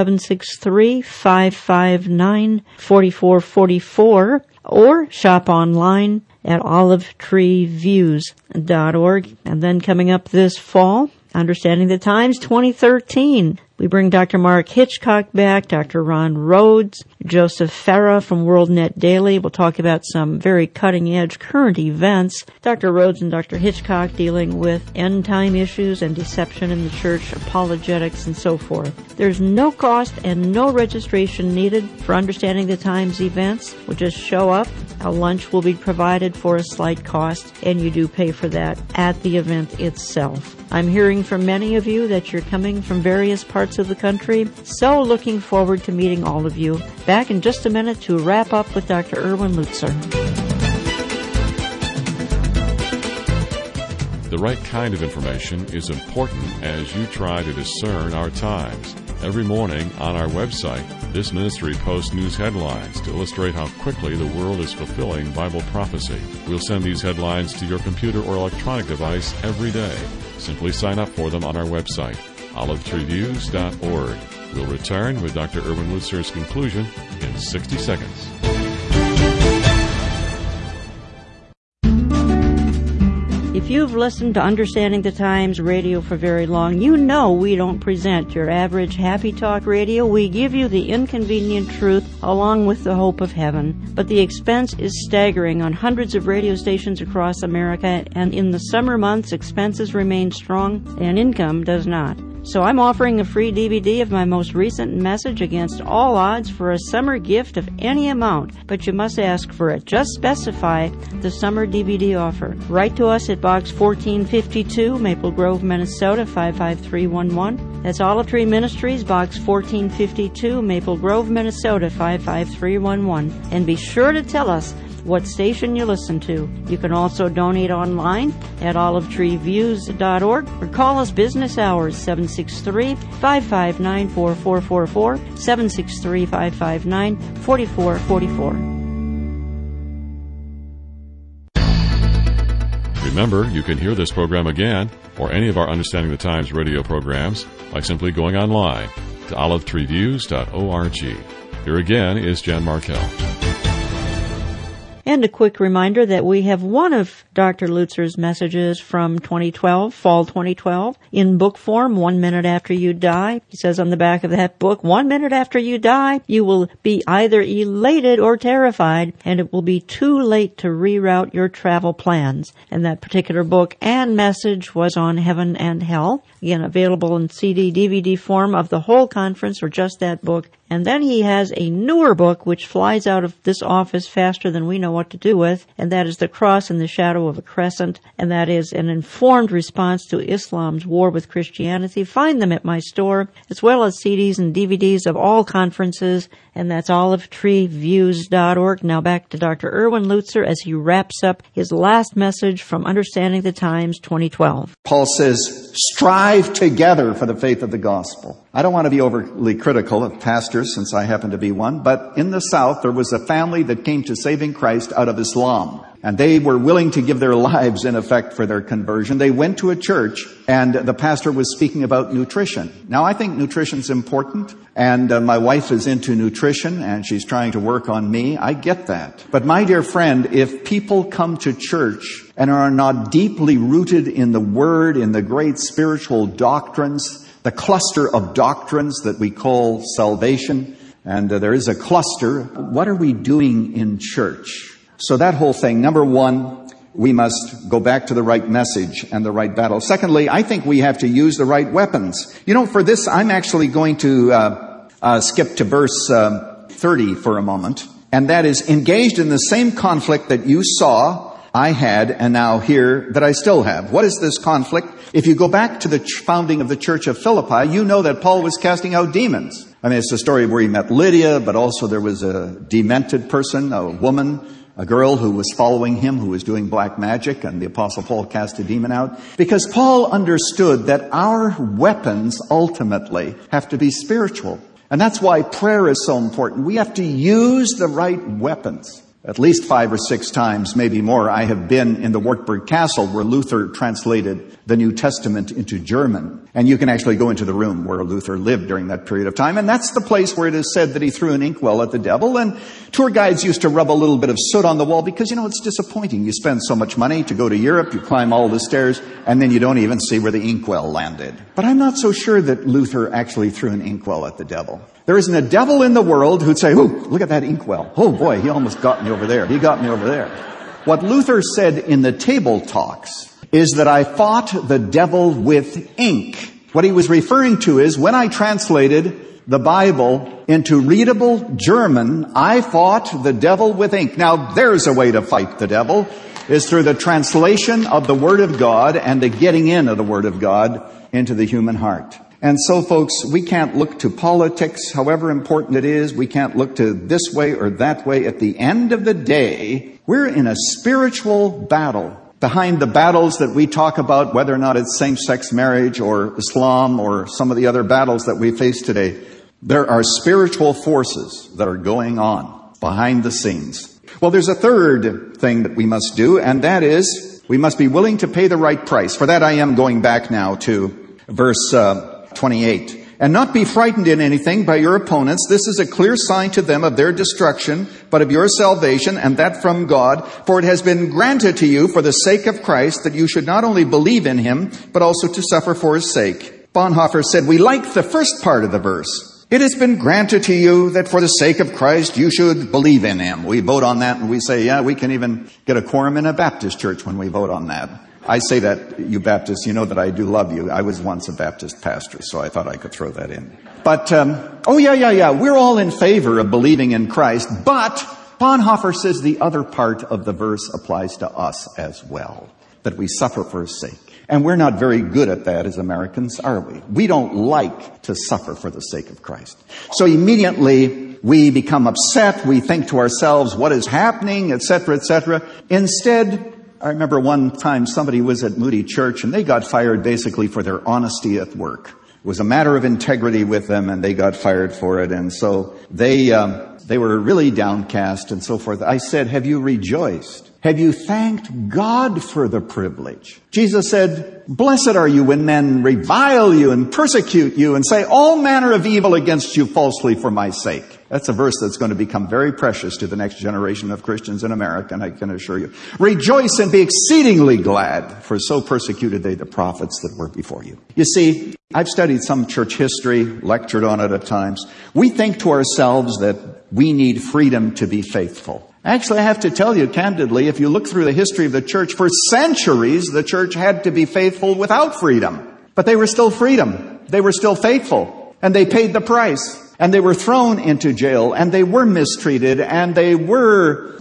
763-559-4444, or shop online at olivetreeviews.org. And then coming up this fall, Understanding the Times 2013. We bring Dr. Mark Hitchcock back, Dr. Ron Rhodes, Joseph Farah from WorldNet Daily. We'll talk about some very cutting-edge current events. Dr. Rhodes and Dr. Hitchcock dealing with end-time issues and deception in the church, apologetics, and so forth. There's no cost and no registration needed for Understanding the Times events. We'll just show up. A lunch will be provided for a slight cost, and you do pay for that at the event itself. I'm hearing from many of you that you're coming from various parts of the country, so looking forward to meeting all of you. Back in just a minute to wrap up with Dr. Erwin Lutzer. The right kind of information is important as you try to discern our times. Every morning on our website, this ministry posts news headlines to illustrate how quickly the world is fulfilling Bible prophecy. We'll send these headlines to your computer or electronic device every day. Simply sign up for them on our website, olivetreeviews.org. We'll return with Dr. Erwin Lutzer's conclusion in 60 seconds. If you've listened to Understanding the Times radio for very long, you know we don't present your average happy talk radio. We give you the inconvenient truth along with the hope of heaven. But the expense is staggering on hundreds of radio stations across America, and in the summer months, expenses remain strong and income does not. So I'm offering a free DVD of my most recent message against all odds for a summer gift of any amount, but you must ask for it. Just specify the summer DVD offer. Write to us at Box 1452, Maple Grove, Minnesota 55311. That's Olive Tree Ministries, Box 1452, Maple Grove, Minnesota 55311. And be sure to tell us what station you listen to. You can also donate online at olivetreeviews.org or call us business hours 763-559-4444, 763-559-4444. Remember, you can hear this program again or any of our Understanding the Times radio programs by simply going online to olivetreeviews.org. Here again is Jan Markell. And a quick reminder that we have one of Dr. Lutzer's messages from 2012, fall 2012, in book form, 1 minute after you die. He says on the back of that book, 1 minute after you die, you will be either elated or terrified, and it will be too late to reroute your travel plans. And that particular book and message was on heaven and hell. Again, available in CD, DVD form of the whole conference or just that book. And then he has a newer book which flies out of this office faster than we know what to do with, and that is The Cross in the Shadow of a Crescent, and that is an informed response to Islam's war with Christianity. Find them at my store, as well as CDs and DVDs of all conferences, and that's olivetreeviews.org. Now back to Dr. Erwin Lutzer as he wraps up his last message from Understanding the Times 2012. Paul says, strive together for the faith of the gospel. I don't want to be overly critical of pastors since I happen to be one, but in the South there was a family that came to saving Christ out of Islam. And they were willing to give their lives, in effect, for their conversion. They went to a church, and the pastor was speaking about nutrition. Now, I think nutrition's important, and my wife is into nutrition, and she's trying to work on me. I get that. But my dear friend, if people come to church and are not deeply rooted in the Word, in the great spiritual doctrines, the cluster of doctrines that we call salvation, and there is a cluster, what are we doing in church? So that whole thing, number one, we must go back to the right message and the right battle. Secondly, I think we have to use the right weapons. You know, for this, I'm actually going to skip to verse 30 for a moment. And that is, engaged in the same conflict that you saw, I had, and now here that I still have. What is this conflict? If you go back to the founding of the church of Philippi, you know that Paul was casting out demons. I mean, it's the story where he met Lydia, but also there was a demented person, a woman, a girl who was following him, who was doing black magic, and the Apostle Paul cast a demon out. Because Paul understood that our weapons ultimately have to be spiritual. And that's why prayer is so important. We have to use the right weapons. At least 5 or 6 times, maybe more, I have been in the Wartburg Castle where Luther translated the New Testament into German. And you can actually go into the room where Luther lived during that period of time. And that's the place where it is said that he threw an inkwell at the devil. And tour guides used to rub a little bit of soot on the wall because, you know, it's disappointing. You spend so much money to go to Europe, you climb all the stairs, and then you don't even see where the inkwell landed. But I'm not so sure that Luther actually threw an inkwell at the devil. There isn't a devil in the world who'd say, "Ooh, look at that inkwell. Oh boy, he almost got me over there. He got me over there." What Luther said in the table talks is that I fought the devil with ink. What he was referring to is when I translated the Bible into readable German, I fought the devil with ink. Now, there's a way to fight the devil, is through the translation of the Word of God and the getting in of the Word of God into the human heart. And so, folks, we can't look to politics, however important it is. We can't look to this way or that way. At the end of the day, we're in a spiritual battle. Behind the battles that we talk about, whether or not it's same-sex marriage or Islam or some of the other battles that we face today, there are spiritual forces that are going on behind the scenes. Well, there's a third thing that we must do, and that is we must be willing to pay the right price. For that, I am going back now to verse 28. And not be frightened in anything by your opponents. This is a clear sign to them of their destruction, but of your salvation, and that from God. For it has been granted to you for the sake of Christ that you should not only believe in him, but also to suffer for his sake. Bonhoeffer said, we like the first part of the verse. It has been granted to you that for the sake of Christ you should believe in him. We vote on that and we say, yeah, we can even get a quorum in a Baptist church when we vote on that. I say that, you Baptists, you know that I do love you. I was once a Baptist pastor, so I thought I could throw that in. But, we're all in favor of believing in Christ, but Bonhoeffer says the other part of the verse applies to us as well, that we suffer for his sake. And we're not very good at that as Americans, are we? We don't like to suffer for the sake of Christ. So immediately we become upset, we think to ourselves, what is happening, etc., etc. Instead, I remember one time somebody was at Moody Church and they got fired basically for their honesty at work. It was a matter of integrity with them and they got fired for it. And so they were really downcast and so forth. I said, have you rejoiced? Have you thanked God for the privilege? Jesus said, blessed are you when men revile you and persecute you and say all manner of evil against you falsely for my sake. That's a verse that's going to become very precious to the next generation of Christians in America, and I can assure you. Rejoice and be exceedingly glad, for so persecuted they the prophets that were before you. You see, I've studied some church history, lectured on it at times. We think to ourselves that we need freedom to be faithful. Actually, I have to tell you candidly, if you look through the history of the church, for centuries the church had to be faithful without freedom. But they were still freedom. They were still faithful. And they paid the price. And they were thrown into jail. And they were mistreated. And they were,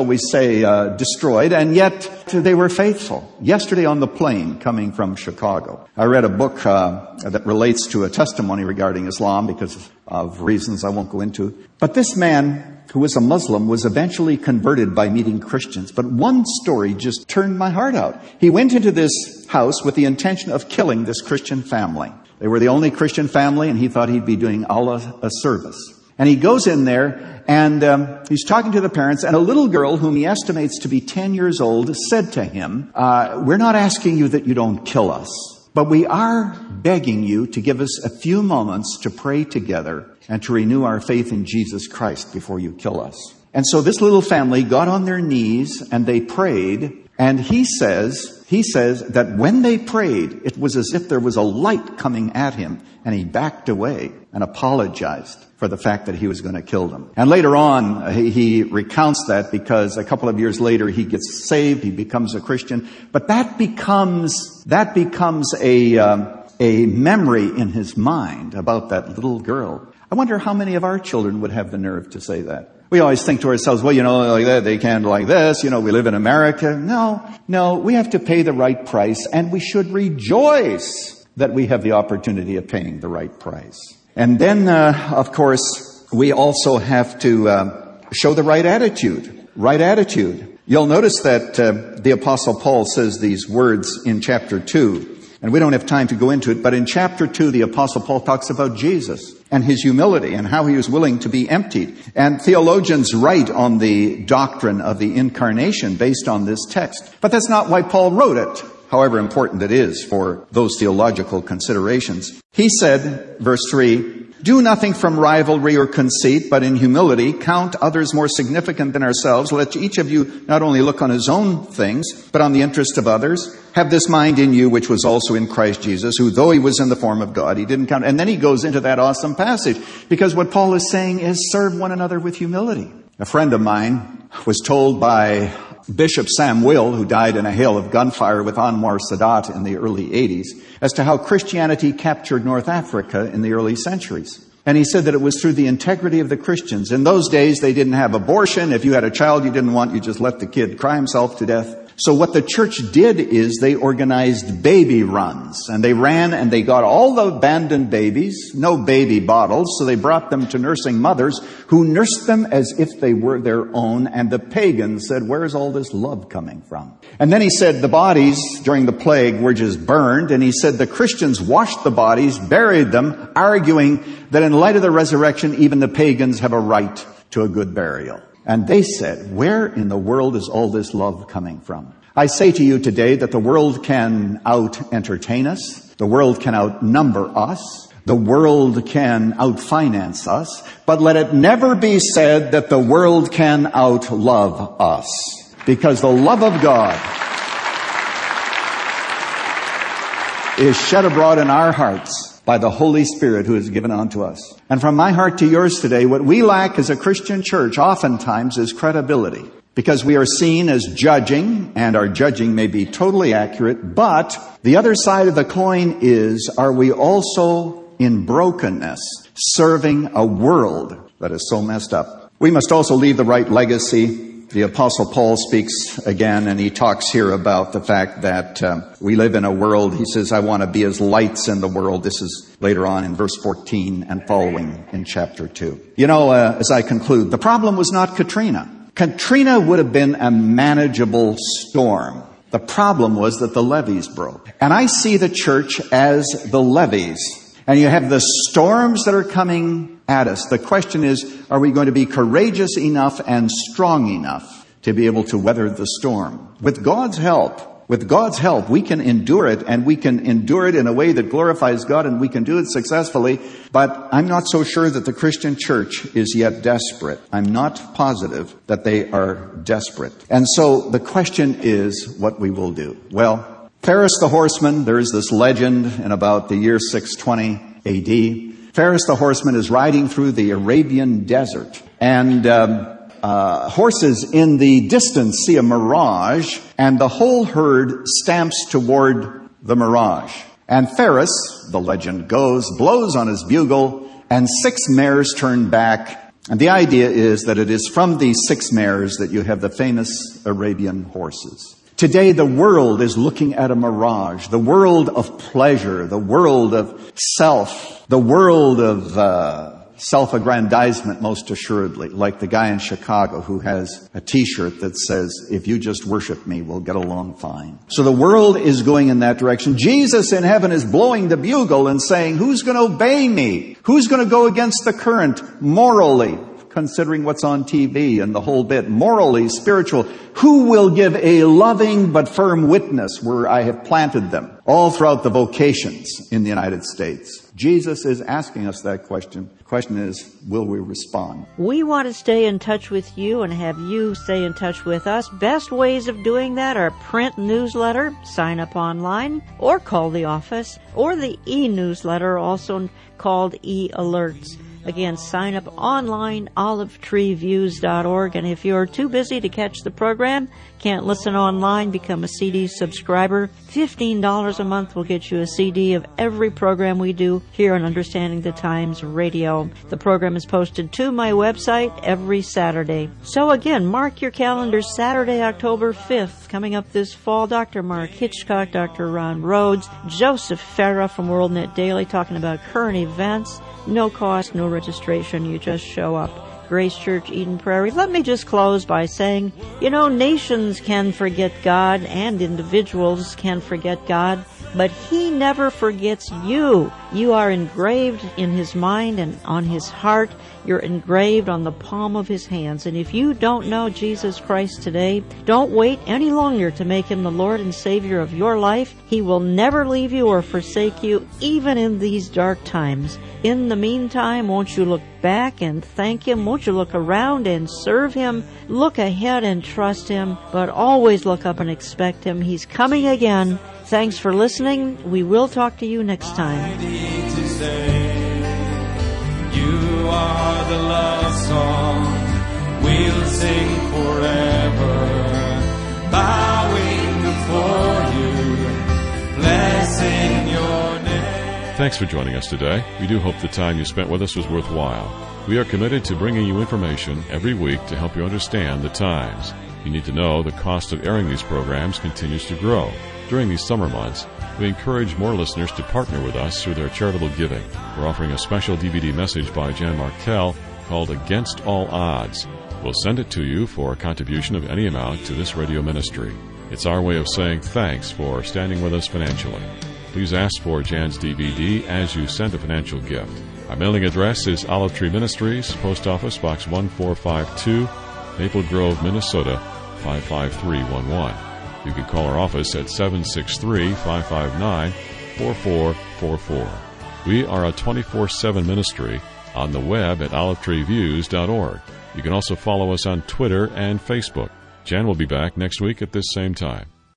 destroyed. And yet they were faithful. Yesterday on the plane coming from Chicago, I read a book that relates to a testimony regarding Islam because of reasons I won't go into. But this man who was a Muslim, was eventually converted by meeting Christians. But one story just turned my heart out. He went into this house with the intention of killing this Christian family. They were the only Christian family, and he thought he'd be doing Allah a service. And he goes in there, and he's talking to the parents, and a little girl whom he estimates to be 10 years old said to him, we're not asking you that you don't kill us, but we are begging you to give us a few moments to pray together and to renew our faith in Jesus Christ before you kill us. And so this little family got on their knees and they prayed. And he says that when they prayed, it was as if there was a light coming at him, and he backed away and apologized for the fact that he was going to kill them. And later on, he recounts that because a couple of years later he gets saved, he becomes a Christian. But that becomes a memory in his mind about that little girl. I wonder how many of our children would have the nerve to say that. We always think to ourselves, well, like that, they can't like this, we live in America. No, we have to pay the right price, and we should rejoice that we have the opportunity of paying the right price. And then, of course, we also have to show the right attitude. Right attitude. You'll notice that the Apostle Paul says these words in chapter 2. And we don't have time to go into it, but in chapter 2, the Apostle Paul talks about Jesus and his humility and how he was willing to be emptied. And theologians write on the doctrine of the incarnation based on this text. But that's not why Paul wrote it, however important it is for those theological considerations. He said, verse 3, do nothing from rivalry or conceit, but in humility count others more significant than ourselves. Let each of you not only look on his own things, but on the interest of others. Have this mind in you, which was also in Christ Jesus, who though he was in the form of God, he didn't count. And then he goes into that awesome passage, because what Paul is saying is serve one another with humility. A friend of mine was told by Bishop Sam Will, who died in a hail of gunfire with Anwar Sadat in the early 80s, as to how Christianity captured North Africa in the early centuries. And he said that it was through the integrity of the Christians. In those days, they didn't have abortion. If you had a child you didn't want, you just let the kid cry himself to death. So what the church did is they organized baby runs, and they ran and they got all the abandoned babies, no baby bottles, so they brought them to nursing mothers who nursed them as if they were their own, and the pagans said, where's all this love coming from? And then he said the bodies during the plague were just burned, and he said the Christians washed the bodies, buried them, arguing that in light of the resurrection, even the pagans have a right to a good burial. And they said, where in the world is all this love coming from? I say to you today that the world can out-entertain us. The world can outnumber us. The world can out-finance us. But let it never be said that the world can out-love us. Because the love of God is shed abroad in our hearts by the Holy Spirit who is given unto us. And from my heart to yours today, what we lack as a Christian church oftentimes is credibility. Because we are seen as judging, and our judging may be totally accurate, but the other side of the coin is, are we also in brokenness, serving a world that is so messed up? We must also leave the right legacy. The Apostle Paul speaks again, and he talks here about the fact that we live in a world. He says, I want to be as lights in the world. This is later on in verse 14 and following in chapter 2. As I conclude, the problem was not Katrina. Katrina would have been a manageable storm. The problem was that the levees broke. And I see the church as the levees. And you have the storms that are coming at us. The question is, are we going to be courageous enough and strong enough to be able to weather the storm? With God's help, we can endure it, and we can endure it in a way that glorifies God, and we can do it successfully. But I'm not so sure that the Christian church is yet desperate. I'm not positive that they are desperate. And so the question is what we will do. Well, Pharis the horseman, there is this legend in about the year 620 AD. Pharis the horseman is riding through the Arabian desert, and horses in the distance see a mirage, and the whole herd stamps toward the mirage. And Pharis, the legend goes, blows on his bugle, and 6 mares turn back. And the idea is that it is from these 6 mares that you have the famous Arabian horses. Today, the world is looking at a mirage, the world of pleasure, the world of self, the world of self-aggrandizement, most assuredly, like the guy in Chicago who has a t-shirt that says, if you just worship me, we'll get along fine. So the world is going in that direction. Jesus in heaven is blowing the bugle and saying, who's going to obey me? Who's going to go against the current morally, considering what's on TV and the whole bit, morally, spiritual? Who will give a loving but firm witness where I have planted them? All throughout the vocations in the United States. Jesus is asking us that question. The question is, will we respond? We want to stay in touch with you and have you stay in touch with us. Best ways of doing that are print newsletter, sign up online, or call the office, or the e-newsletter, also called e-alerts. Again, sign up online, olivetreeviews.org. And if you're too busy to catch the program, can't listen online, become a CD subscriber. $15 a month will get you a CD of every program we do here on Understanding the Times Radio. The program is posted to my website every Saturday. So again, mark your calendars, Saturday, October 5th. Coming up this fall, Dr. Mark Hitchcock, Dr. Ron Rhodes, Joseph Farah from WorldNet Daily talking about current events. No cost, no registration. You just show up. Grace Church, Eden Prairie. Let me just close by saying, nations can forget God and individuals can forget God, but He never forgets you. You are engraved in His mind and on His heart. You're engraved on the palm of His hands. And if you don't know Jesus Christ today, don't wait any longer to make Him the Lord and Savior of your life. He will never leave you or forsake you, even in these dark times. In the meantime, won't you look back and thank Him? Won't you look around and serve Him? Look ahead and trust Him, but always look up and expect Him. He's coming again. Thanks for listening. We will talk to you next time. You are the love song we'll sing forever, bowing before you, blessing your name. Thanks for joining us today. We do hope the time you spent with us was worthwhile. We are committed to bringing you information every week to help you understand the times. You need to know the cost of airing these programs continues to grow. During these summer months, we encourage more listeners to partner with us through their charitable giving. We're offering a special DVD message by Jan Markell called Against All Odds. We'll send it to you for a contribution of any amount to this radio ministry. It's our way of saying thanks for standing with us financially. Please ask for Jan's DVD as you send a financial gift. Our mailing address is Olive Tree Ministries, Post Office Box 1452, Maple Grove, Minnesota 55311. You can call our office at 763-559-4444. We are a 24/7 ministry on the web at olivetreeviews.org. You can also follow us on Twitter and Facebook. Jan will be back next week at this same time.